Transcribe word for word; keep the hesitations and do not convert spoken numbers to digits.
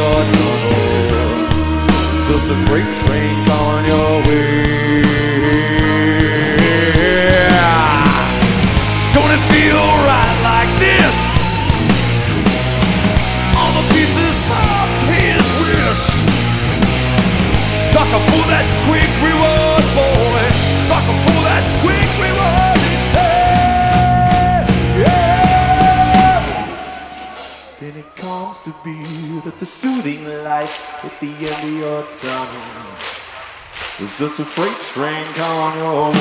your tunnel. Just a freight train coming your way. Don't it feel right like this? All the pieces of his wish. Talk for that quick reward, boy. Talk for that quick reward. Hey, yeah. Then it comes to be that the soothing light at the end of your tunnel was just a freight train coming your way.